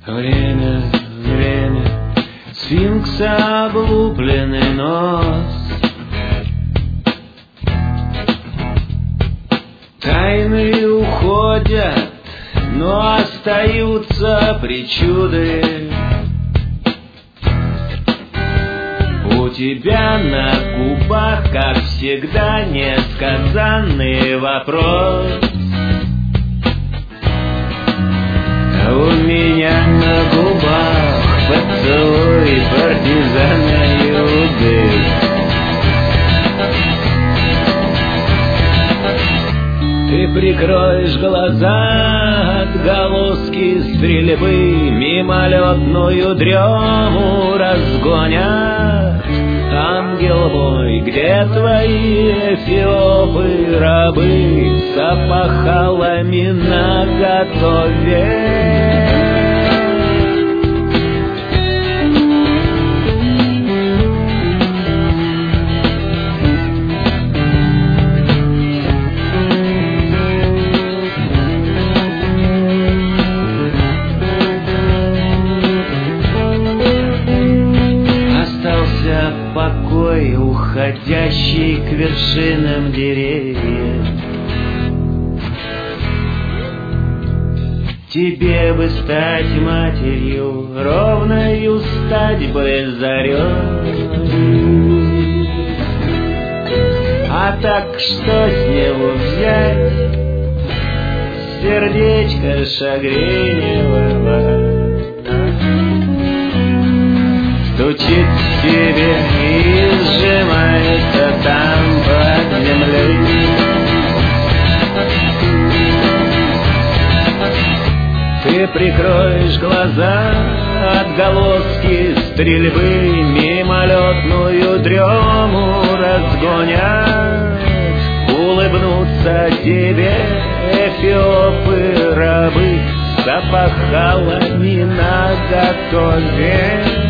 Время, время, сфинкса облупленный нос. Тайны уходят, но остаются причуды. У тебя на губах, как всегда, несказанный вопрос. А у меня на губах поцелуй партизана Юды. Ты прикроешь глаза, отголоски стрельбы мимолетную дрему разгонят. Ангел мой, где твои эфиопы рабы с опахалами наготове? Покой, уходящий к вершинам деревьев. Тебе бы стать матерью, ровною стать бы зарей. А так что с него взять? Сердечко шагреневого стучит в тебе и сжимается там под землей. Ты прикроешь глаза, отголоски стрельбы мимолетную дрему разгонят. Улыбнутся тебе эфиопы рабы с опахалами наготове.